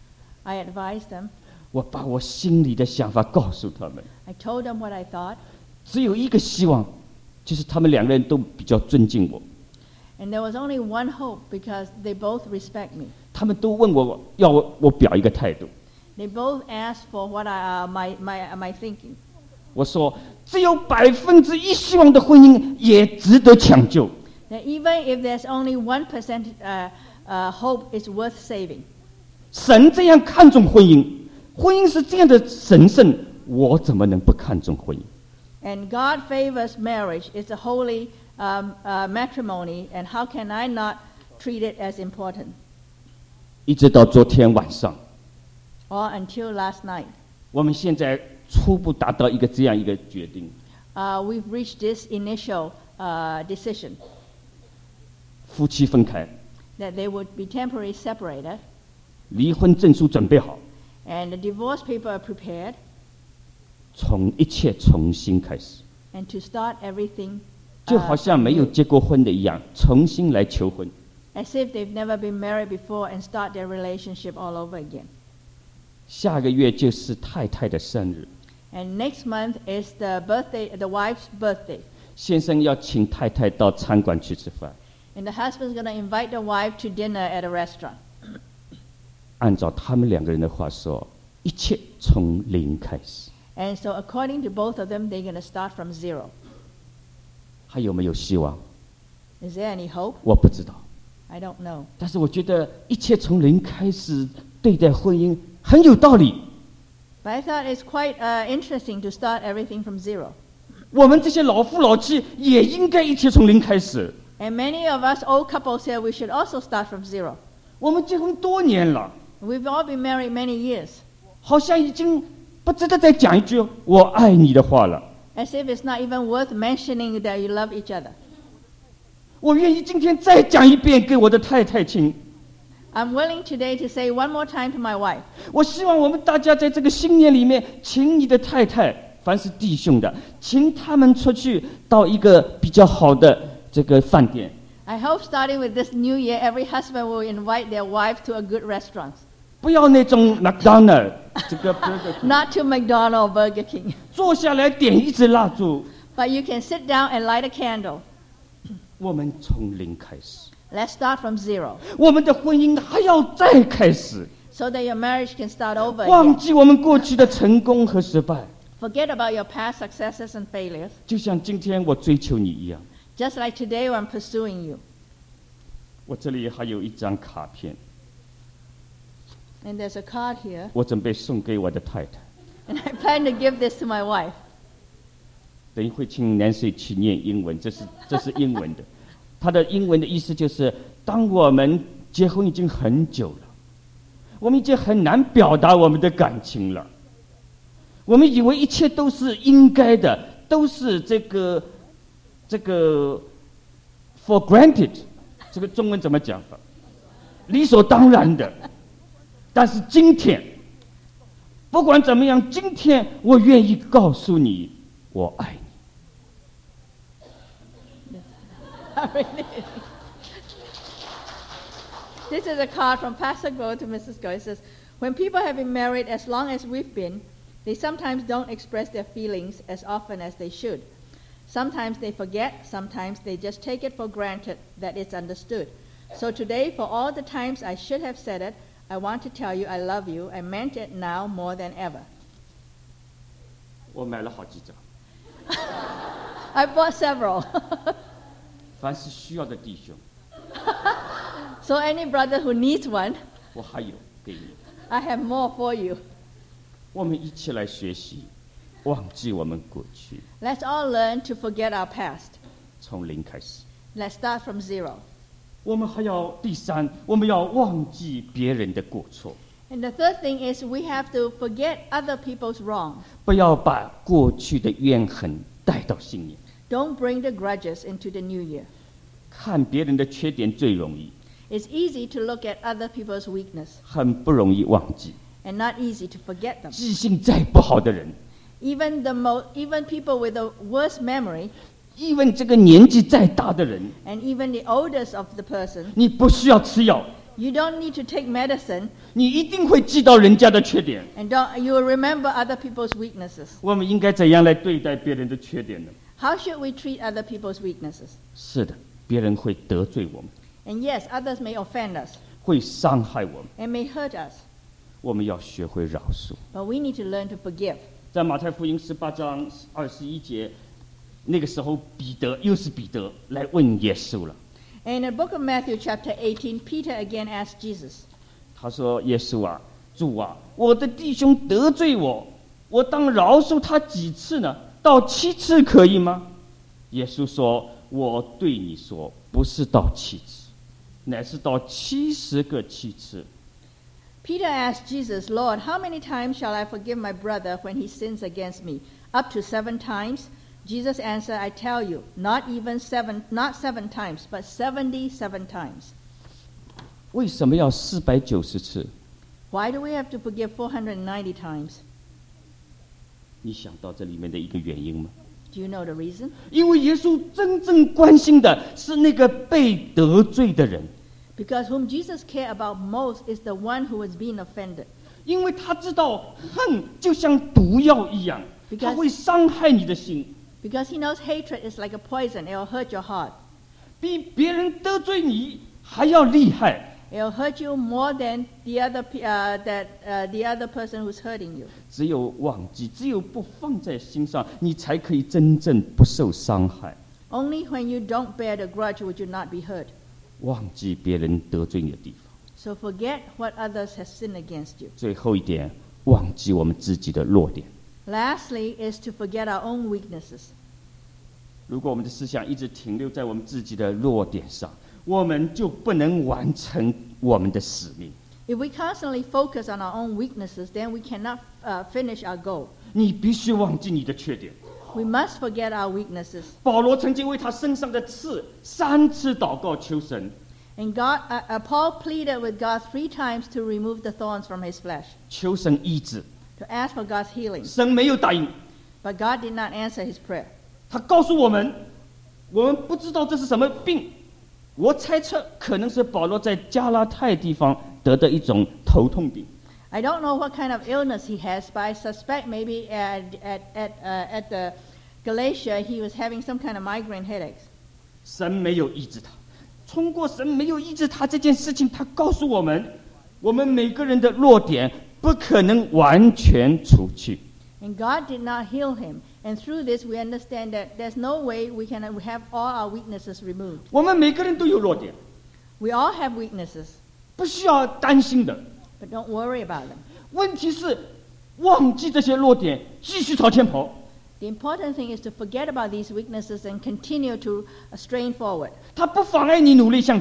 Speaker 2: I advised them.
Speaker 1: 我把我心里的想法告诉他们，
Speaker 2: I told them what I thought.
Speaker 1: 只有一个希望，就是他们两个人都比较尊敬我。
Speaker 2: And there was only one hope because they both respect me.
Speaker 1: 他们都问我要我我表一个态度，
Speaker 2: They both asked for what I, uh, my, my, my thinking.
Speaker 1: 我说只有百分之一希望的婚姻也值得抢救。
Speaker 2: That even if there's only one percent uh, uh, hope, it's worth saving.
Speaker 1: 神这样看重婚姻，婚姻是这样的神圣，我怎么能不看重婚姻？
Speaker 2: And God favors marriage. It's a holy um, uh, matrimony, and how can I not treat it as important?
Speaker 1: 一直到昨天晚上，
Speaker 2: Or until last night.
Speaker 1: 我们现在初步达到一个这样一个决定：
Speaker 2: Uh, we've reached this initial uh, decision
Speaker 1: 夫妻分开，
Speaker 2: that they would be temporarily separated,
Speaker 1: 离婚证书准备好，
Speaker 2: and the divorce people are prepared,
Speaker 1: 从一切重新开始，
Speaker 2: and to start everything
Speaker 1: 就
Speaker 2: uh,
Speaker 1: 好像没有结过婚的一样，重新来求婚。
Speaker 2: as if they've never been married before and start their relationship all over again.
Speaker 1: 下个月就是太太的生日，
Speaker 2: And next month is the birthday, the wife's birthday.
Speaker 1: 先生要请太太到餐馆去吃饭，
Speaker 2: And the husband's going to invite the wife to dinner at a restaurant.
Speaker 1: 按照他们两个人的话说，一切从零开始。
Speaker 2: And so according to both of them, they're going to start from zero.
Speaker 1: 还有没有希望？
Speaker 2: Is there any hope?
Speaker 1: 我不知道，
Speaker 2: I don't know.
Speaker 1: 但是我觉得一切从零开始对待婚姻很有道理。
Speaker 2: But I thought it's quite uh, interesting to start everything from zero.
Speaker 1: 我们这些老夫老妻也应该一切从零开始。
Speaker 2: And many of us old couples here, we should also start from zero.
Speaker 1: 我们结婚多年了，
Speaker 2: We've all been married many years,
Speaker 1: 好像已经不值得再讲一句“我爱你”的话了。
Speaker 2: as if it's not even worth mentioning that you love each other.
Speaker 1: 我愿意今天再讲一遍给我的太太听。
Speaker 2: I'm willing today to say one more time to my wife.
Speaker 1: 我希望我们大家在这个新年里面，请你的太太，凡是弟兄的，请他们出去到一个比较好的这个饭店。
Speaker 2: I hope starting with this new year, every husband will invite their wife to a good restaurant.
Speaker 1: 不要那种 McDonald 这个 Burger King，
Speaker 2: Not to McDonald's or Burger King.
Speaker 1: 坐下来点一支蜡烛，
Speaker 2: But you can sit down and light a candle.
Speaker 1: 我们从零开始，
Speaker 2: Let's start from zero
Speaker 1: 我们的婚姻还要再开始，
Speaker 2: so that your marriage can start over
Speaker 1: 忘
Speaker 2: again.
Speaker 1: 记我们过去的成功和失败，
Speaker 2: Forget about your past successes and failures.
Speaker 1: 就像今天我追求你一样。
Speaker 2: Just like today when I'm pursuing you.
Speaker 1: 我这里还有一张卡片，
Speaker 2: And there's a card here.
Speaker 1: 我准备送给我的太太。
Speaker 2: And I plan to give this to my wife.
Speaker 1: 等一会请 Nancy 去念英文，这是这是英文的。他的英文的意思就是：当我们结婚已经很久了， 我们已经很难表达我们的感情了。我们以为一切都是应该的，都是这个这个 for granted， 这个中文怎么讲法？理所当然的。但是今天，不管怎么样，今天我愿意告诉你，我爱你。
Speaker 2: This is a card from Pastor Go to Missus Go. It says, when people have been married as long as we've been, they sometimes don't express their feelings as often as they should. Sometimes they forget, sometimes they just take it for granted that it's understood. So today, for all the times I should have said it, I want to tell you I love you. I meant it now more than ever.
Speaker 1: 我买了好几张。
Speaker 2: I bought several.
Speaker 1: 凡是需要的弟兄，
Speaker 2: So any brother who needs one,
Speaker 1: 我还有给你。
Speaker 2: I have more for you.
Speaker 1: 我们一起来学习，忘记我们过去，
Speaker 2: Let's all learn to forget our past.
Speaker 1: 从零开始。
Speaker 2: Let's start from zero.
Speaker 1: 我们还要第三，我们要忘记别人的过错，
Speaker 2: And the third thing is we have to forget other people's wrong.
Speaker 1: 不要把过去的怨恨带到新年。
Speaker 2: Don't bring the grudges into the new year.
Speaker 1: 看别人的缺点最容易，
Speaker 2: It's easy to look at other people's weakness
Speaker 1: 很不容易忘记。
Speaker 2: and not easy to forget them.
Speaker 1: 记性再不好的人，
Speaker 2: Even the mo- even people with the worst memory
Speaker 1: even 这个年纪再大的人，
Speaker 2: and even the oldest of the person,
Speaker 1: 你不需要吃药，
Speaker 2: you don't need to take medicine
Speaker 1: 你一定会记到人家的缺点。
Speaker 2: and don't, you will remember other people's weaknesses.
Speaker 1: 我们应该怎样来对待别人的缺点呢？
Speaker 2: How should we treat other people's weaknesses?
Speaker 1: 是的，别人会得罪我们，
Speaker 2: And yes, others may offend us
Speaker 1: 会伤害我们，
Speaker 2: and may hurt us,
Speaker 1: 我们要学会饶恕。
Speaker 2: but we need to learn to forgive.
Speaker 1: 在马太福音十八章二十一节，那个时候彼得又是彼得来问耶稣了。
Speaker 2: And in the book of Matthew chapter eighteen, Peter again asked Jesus,
Speaker 1: 他说：“耶稣啊，主啊，我的弟兄得罪我，我当饶恕他几次呢？到七次可以吗？”耶稣说：“我对你说，不是到七次，乃是到七十个七次。”
Speaker 2: Peter asked Jesus, Lord, how many times shall I forgive my brother when he sins against me? Up to seven times? Jesus answered, I tell you, not even seven, not seven times, but seventy-seven times.
Speaker 1: 为什么要四百九十次？
Speaker 2: Why do we have to forgive four hundred ninety times?
Speaker 1: 你想到这里面的一个原因吗？
Speaker 2: Do you know the reason?
Speaker 1: 因为耶稣真正关心的是那个被得罪的人，
Speaker 2: Because whom Jesus cared about most is the one who is being offended.
Speaker 1: 因为他知道恨就像毒药一样，
Speaker 2: Because-
Speaker 1: 它会伤害你的心。
Speaker 2: Because he knows hatred is like a poison. It will hurt your heart.
Speaker 1: 比别人得罪你还要厉害。
Speaker 2: It will hurt you more than the other, pe- uh, that, uh, the other person who's hurting you.
Speaker 1: 只有忘记，只有不放在心上，你才可以真正不受伤害。
Speaker 2: Only when you don't bear the grudge would you not be hurt.
Speaker 1: 忘记别人得罪你的地方。
Speaker 2: So forget what others have sinned against you.
Speaker 1: 最后一点，忘记我们自己的弱点。
Speaker 2: Lastly is to forget our own weaknesses.
Speaker 1: 如果我们的思想一直停留在我们自己的弱点上，我们就不能完成我们的使命。
Speaker 2: If we constantly focus on our own weaknesses, then we cannot uh, finish our goal.
Speaker 1: 你必须忘记你的缺点。
Speaker 2: We must forget our weaknesses.
Speaker 1: 保罗曾经为他身上的刺三次祷告求神，
Speaker 2: And God, uh, uh, Paul pleaded with God three times to remove the thorns from his flesh,
Speaker 1: 求神医治，
Speaker 2: to ask for God's healing.
Speaker 1: 神没有答应。
Speaker 2: But God did not answer his prayer.
Speaker 1: 他告诉我们，我们不知道这是什么病。我猜测可能是保罗在加拉太地方得的一种头痛病。
Speaker 2: I don't know what kind of illness he has, but I suspect maybe at, at, at, uh, at the Galatia he was having some kind of migraine headaches.
Speaker 1: 神没有医治他，通过神没有医治他这件事情，他告诉我们，我们每个人的弱点不可能完全除去。
Speaker 2: And God did not heal him. And through this we understand that there's no way we can have all our weaknesses removed.
Speaker 1: 我们每个人都有弱点，
Speaker 2: We all have weaknesses,
Speaker 1: 不需要担心的。
Speaker 2: but don't worry about them.
Speaker 1: 问题是，忘记这些弱点，继续朝前跑。
Speaker 2: The important thing is to forget about these weaknesses and continue to uh, strain forward.
Speaker 1: 它不妨碍你努力向前，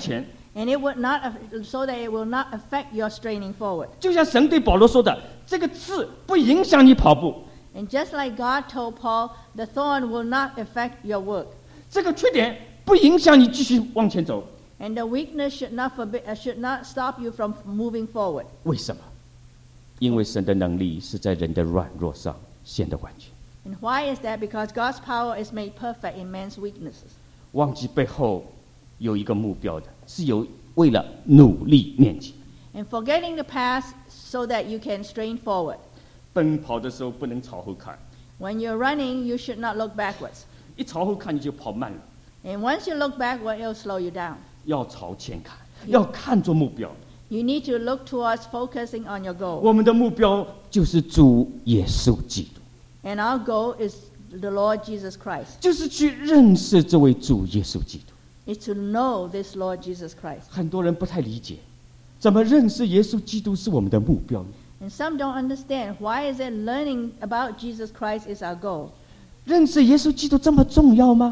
Speaker 2: And it would not, aff- so that it will not affect your straining forward.
Speaker 1: 就像神对保罗说的，这个刺不影响你跑步，
Speaker 2: And just like God told Paul, the thorn will not affect your work.
Speaker 1: 这个缺点不影响你继续往前走。
Speaker 2: And the weakness should not, forbi- uh, should not stop you from moving forward.
Speaker 1: 为什么？因为神的能力是在人的软弱上显得完全。
Speaker 2: And why is that? Because God's power is made perfect in man's weaknesses.
Speaker 1: 忘记背后有一个目标的，是有为了努力面前。
Speaker 2: And forgetting the past so that you can strain forward.
Speaker 1: 奔跑的时候不能朝后看，
Speaker 2: When you're running, you should not look backwards.
Speaker 1: 一朝后看你就跑慢了。
Speaker 2: And once you look backward, it'll slow you down.
Speaker 1: 要朝前看，要看着目标。
Speaker 2: You need to look towards focusing on your goal.
Speaker 1: 我们的目标就是主耶稣基督，
Speaker 2: And our goal is the Lord Jesus Christ.
Speaker 1: 就是去认识这位主耶稣基督。
Speaker 2: Is to know this Lord Jesus Christ.
Speaker 1: 很多人不太理解，怎么认识耶稣基督是我们的目标呢？
Speaker 2: And some don't understand why is it learning about Jesus Christ is our goal.
Speaker 1: 认识耶稣基督这么重要吗？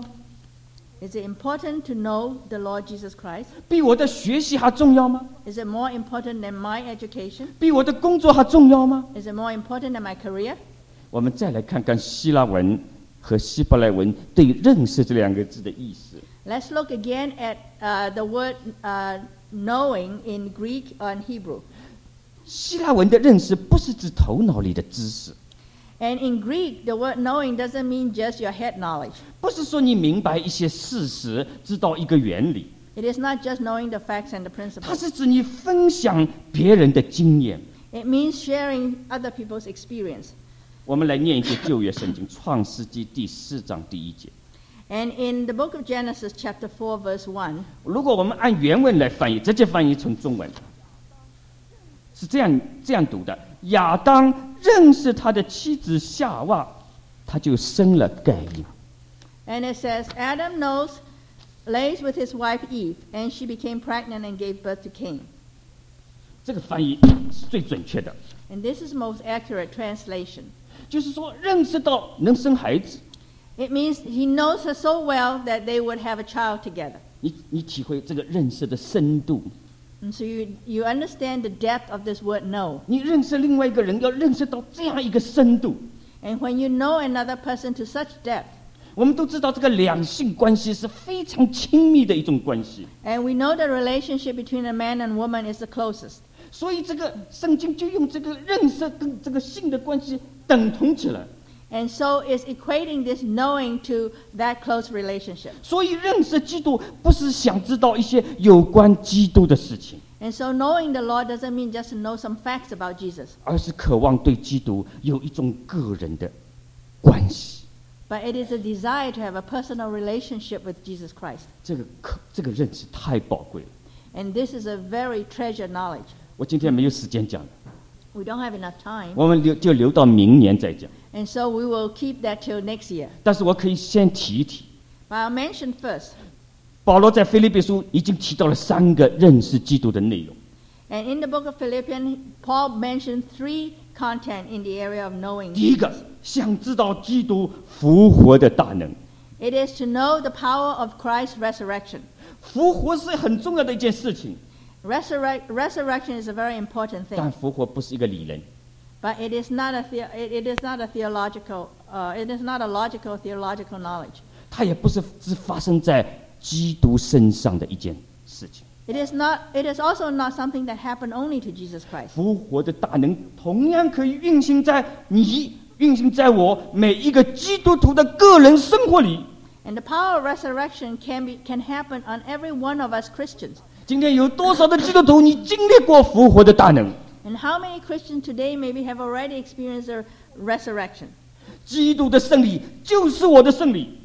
Speaker 2: Is it important to know the Lord Jesus Christ?
Speaker 1: 比我的学习还重要吗？
Speaker 2: Is it more important than my education?
Speaker 1: 比我的工作还重要吗？
Speaker 2: Is it more important than my career?
Speaker 1: 我们再来看看希腊文和希伯来文对“认识”这两个字的意思。
Speaker 2: Let's look again at uh, the word uh, knowing in Greek and Hebrew.
Speaker 1: 希腊文的认识不是指头脑里的知识，
Speaker 2: And in Greek, the word knowing doesn't mean just your head knowledge.
Speaker 1: 不是说你明白一些事实，知道一个原理，
Speaker 2: It is not just knowing the facts and the
Speaker 1: 它
Speaker 2: principles.
Speaker 1: 是指你分享别人的经验。
Speaker 2: It means sharing other people's experience.
Speaker 1: 我们来念一节旧约圣经《创世纪》第四章第一节。
Speaker 2: And in the book of Genesis, chapter four, verse one,
Speaker 1: 如果我们按原文来翻译，直接翻译成中文，是这样这样读的：亚当认识他的妻子夏娃，他就生了该隐。
Speaker 2: and it says, Adam knows, lays with his wife Eve, and she became pregnant and gave birth to Cain.
Speaker 1: 这个翻译是最准确的，
Speaker 2: And this is most accurate translation.
Speaker 1: 就是说认识到能生孩子，
Speaker 2: It means he knows her so well that they would have a child together.
Speaker 1: 你你体会这个认识的深度。
Speaker 2: And so you, you understand the depth of this word know.
Speaker 1: 你认识另外一个人，要认识到这样一个深度。
Speaker 2: And when you know another person to such depth,
Speaker 1: 我们都知道，这个两性关系是非常亲密的一种关系，
Speaker 2: and we know the relationship between a man and woman is the closest.
Speaker 1: 所以这个圣经就用这个认识跟这个性的关系等同起来。
Speaker 2: And so it's equating this knowing to that close relationship.
Speaker 1: 所以认识基督不是想知道一些有关基督的事情，
Speaker 2: And so knowing the Lord doesn't mean just to know some facts about Jesus,
Speaker 1: 而是渴望对基督有一种个人的关系。
Speaker 2: but it is a desire to have a personal relationship with Jesus Christ.
Speaker 1: 这个可这个认识太宝贵了。
Speaker 2: And this is a very treasured knowledge.
Speaker 1: 我今天没有时间讲了，
Speaker 2: We don't have enough time,
Speaker 1: 我们留就留到明年再讲。
Speaker 2: and so we will keep that till next year.
Speaker 1: 但是我可以先提一提，
Speaker 2: But I'll mention first,
Speaker 1: 保罗在腓立比书已经提到了三个认识基督的内容。
Speaker 2: and in the book of Philippians, Paul mentioned three content in the area of knowing.
Speaker 1: 第一个，想知道基督复活的大能。
Speaker 2: It is to know the power of Christ's resurrection.
Speaker 1: 复活是很重要的一件事情，
Speaker 2: Resurrect, resurrection is a very important
Speaker 1: 但
Speaker 2: thing,
Speaker 1: 复活不是一个理论，
Speaker 2: but it is not a the, it, it is not a theological uh, it is not a logical theological knowledge.
Speaker 1: 它也不是只发生在基督身上的一件事情。
Speaker 2: It is not. It is also not something that happened only to Jesus Christ.
Speaker 1: 复活的大能同样可以运行在你、运行在我每一个基督徒的个人生活里。
Speaker 2: And the power of resurrection can be can happen on every one of us Christians.
Speaker 1: 今天有多少的基督徒你经历过复活的大能？
Speaker 2: And how many Christians today maybe have already experienced the resurrection?
Speaker 1: 基督的胜利就是我的胜利。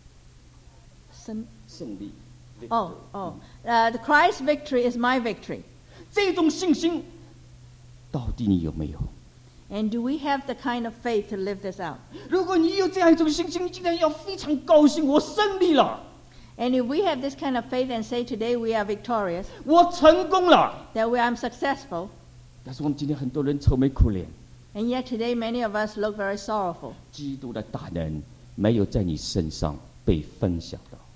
Speaker 2: Some,
Speaker 1: 胜利。
Speaker 2: oh, oh. Uh, the Christ's victory is my victory.
Speaker 1: 这种信心，到底你有没有？
Speaker 2: And do we have the kind of faith to live this out?
Speaker 1: 如果你有这样一种信心，你今天要非常高兴，我胜利了，
Speaker 2: And if we have this kind of faith and say today we are victorious,
Speaker 1: 我成功了。
Speaker 2: that we are successful,
Speaker 1: 但是我们今天很多人愁眉苦脸，
Speaker 2: and yet today many of us look very sorrowful.
Speaker 1: 基督的大能没有在你身上被分享到。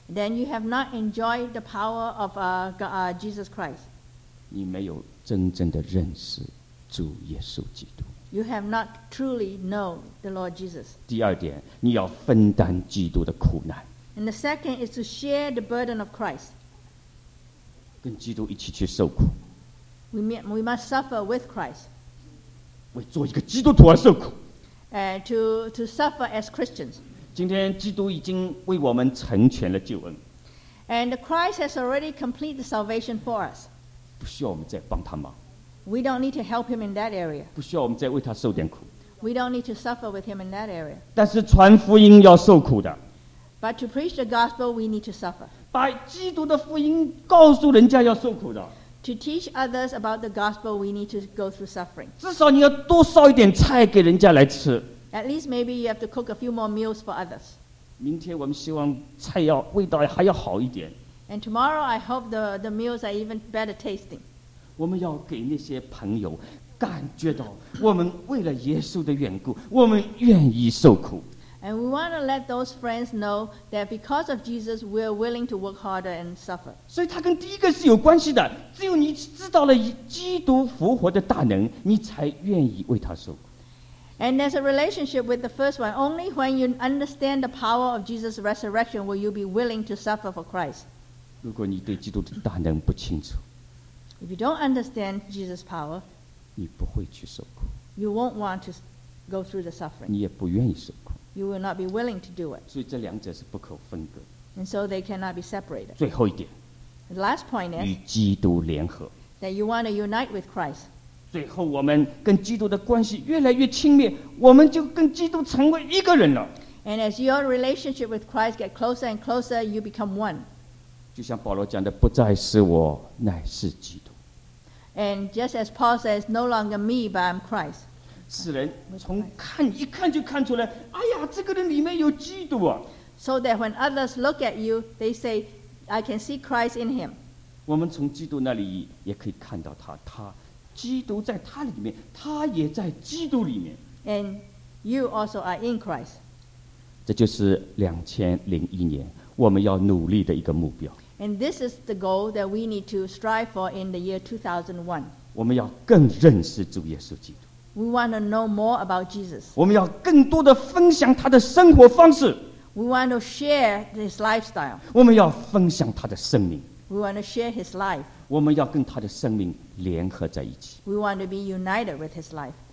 Speaker 2: then you have not enjoyed the power of uh, Go- uh, Jesus Christ.
Speaker 1: 你没有真正的认识主耶稣基督。
Speaker 2: You have not truly known the Lord Jesus.
Speaker 1: 第二点，你要分担基督的苦难，
Speaker 2: And the second is to share the burden of Christ.
Speaker 1: 跟基督一起去受苦，
Speaker 2: We, me- we must suffer with Christ,
Speaker 1: 为做一个基督徒而受苦。
Speaker 2: uh, to, to suffer as Christians.
Speaker 1: 今天基督已经为我们成全了救恩，
Speaker 2: And Christ has already completed salvation for us.
Speaker 1: 不需要我们再帮他忙，
Speaker 2: We don't need to help him in that area.
Speaker 1: 不需要我们再为他受点苦。
Speaker 2: We don't need to suffer with him in that area.
Speaker 1: 但是传福音要受苦的，
Speaker 2: But to preach the gospel, we need to suffer.
Speaker 1: 把基督的福音告诉人家要受苦的，
Speaker 2: To teach others about the gospel, we need to go through suffering.
Speaker 1: 至少你要多烧一点菜给人家来吃。
Speaker 2: At least maybe you have to cook a few more meals for others.
Speaker 1: 明天我们希望菜要味道还要好一点，
Speaker 2: And tomorrow, I hope the, the meals are even better tasting.
Speaker 1: 我们要给那些朋友感觉到，我们为了耶稣的缘故，我们愿意受苦。
Speaker 2: And we want to let those friends know that because of Jesus, we're willing to work harder and suffer.
Speaker 1: 所以它跟第一个是有关系的。只有你知道了基督复活的大能，你才愿意为他受苦。
Speaker 2: And there's a relationship with the first one. Only when you understand the power of Jesus' resurrection will you be willing to suffer for Christ.
Speaker 1: 如果你对基督的大能不清楚，
Speaker 2: If you don't understand Jesus' power,
Speaker 1: 你不会去受苦，
Speaker 2: you won't want to s- go through the suffering.
Speaker 1: 你也不愿意受苦。
Speaker 2: You will not be willing to do it.
Speaker 1: 所以这两者是不可分割。
Speaker 2: And so they cannot be separated.
Speaker 1: 最后一点，
Speaker 2: The last point
Speaker 1: 与
Speaker 2: is
Speaker 1: 基督联合。
Speaker 2: that you want to unite with Christ.
Speaker 1: 最后，我们跟基督的关系越来越亲密，我们就跟基督成为一个人了。
Speaker 2: And as your relationship with Christ get closer and closer, you become one.
Speaker 1: 就像保罗讲的，不再是我，乃是基督。
Speaker 2: And just as Paul says, no longer me, but I'm Christ.
Speaker 1: 世人从看一看就看出来，哎呀，这个人里面有基督啊！
Speaker 2: So that when others look at you, they say, I can see Christ in him.
Speaker 1: 我们从基督那里也可以看到他，他基督在他里面，他也在基督里面。
Speaker 2: And you also are in Christ.
Speaker 1: 这就是两千零一年我们要努力的一个目标。
Speaker 2: And this is the goal that we need to strive for in the year two thousand one.
Speaker 1: 我们要更认识主耶稣基督，
Speaker 2: We want to know more about Jesus.
Speaker 1: 我们要更多的分享他的生活方式，
Speaker 2: We want to share his lifestyle.
Speaker 1: 我们要分享他的生命，
Speaker 2: We want to share his life.
Speaker 1: 我们要跟他的生命联合在一起。
Speaker 2: We want to be united with his life.